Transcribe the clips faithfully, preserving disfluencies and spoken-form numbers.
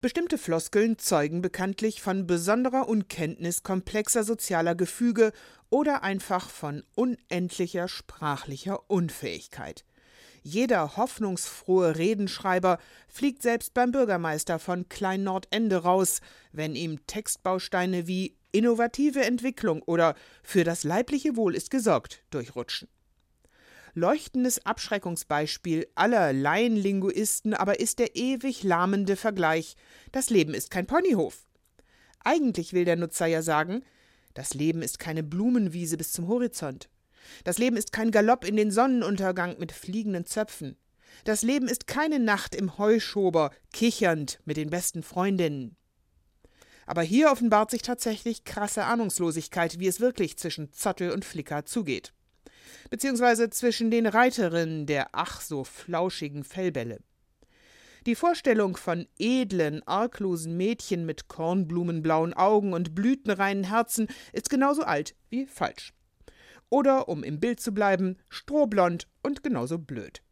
Bestimmte Floskeln zeugen bekanntlich von besonderer Unkenntnis komplexer sozialer Gefüge oder einfach von unendlicher sprachlicher Unfähigkeit. Jeder hoffnungsfrohe Redenschreiber fliegt selbst beim Bürgermeister von Klein-Nordende raus, wenn ihm Textbausteine wie innovative Entwicklung oder für das leibliche Wohl ist gesorgt durchrutschen. Leuchtendes Abschreckungsbeispiel aller Laienlinguisten aber ist der ewig lahmende Vergleich: Das Leben ist kein Ponyhof. Eigentlich will der Nutzer ja sagen, das Leben ist keine Blumenwiese bis zum Horizont. Das Leben ist kein Galopp in den Sonnenuntergang mit fliegenden Zöpfen. Das Leben ist keine Nacht im Heuschober, kichernd mit den besten Freundinnen. Aber hier offenbart sich tatsächlich krasse Ahnungslosigkeit, wie es wirklich zwischen Zottel und Flicker zugeht. Beziehungsweise zwischen den Reiterinnen der ach so flauschigen Fellbälle. Die Vorstellung von edlen, arglosen Mädchen mit kornblumenblauen Augen und blütenreinen Herzen ist genauso alt wie falsch. Oder, um im Bild zu bleiben, strohblond und genauso blöd.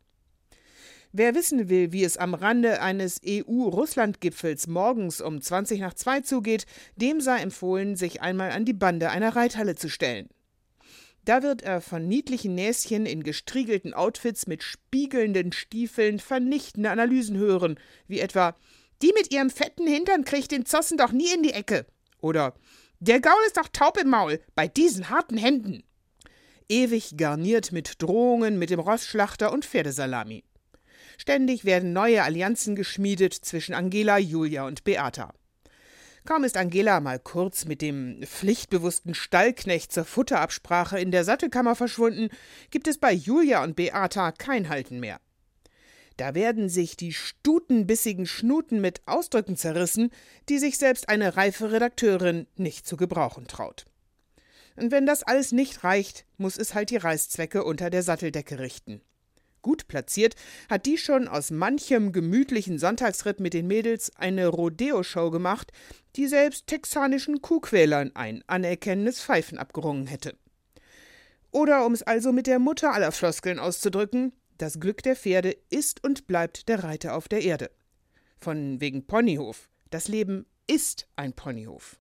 Wer wissen will, wie es am Rande eines E U-Russland-Gipfels morgens um zwanzig nach zwei zugeht, dem sei empfohlen, sich einmal an die Bande einer Reithalle zu stellen. Da wird er von niedlichen Näschen in gestriegelten Outfits mit spiegelnden Stiefeln vernichtende Analysen hören, wie etwa: Die mit ihrem fetten Hintern kriegt den Zossen doch nie in die Ecke. Oder: Der Gaul ist doch taub im Maul, bei diesen harten Händen. Ewig garniert mit Drohungen mit dem Rossschlachter und Pferdesalami. Ständig werden neue Allianzen geschmiedet zwischen Angela, Julia und Beata. Kaum ist Angela mal kurz mit dem pflichtbewussten Stallknecht zur Futterabsprache in der Sattelkammer verschwunden, gibt es bei Julia und Beata kein Halten mehr. Da werden sich die stutenbissigen Schnuten mit Ausdrücken zerrissen, die sich selbst eine reife Redakteurin nicht zu gebrauchen traut. Und wenn das alles nicht reicht, muss es halt die Reißzwecke unter der Satteldecke richten. Gut platziert hat die schon aus manchem gemütlichen Sonntagsritt mit den Mädels eine Rodeo-Show gemacht, die selbst texanischen Kuhquälern ein anerkennendes Pfeifen abgerungen hätte. Oder um es also mit der Mutter aller Floskeln auszudrücken: Das Glück der Pferde ist und bleibt der Reiter auf der Erde. Von wegen Ponyhof. Das Leben ist ein Ponyhof.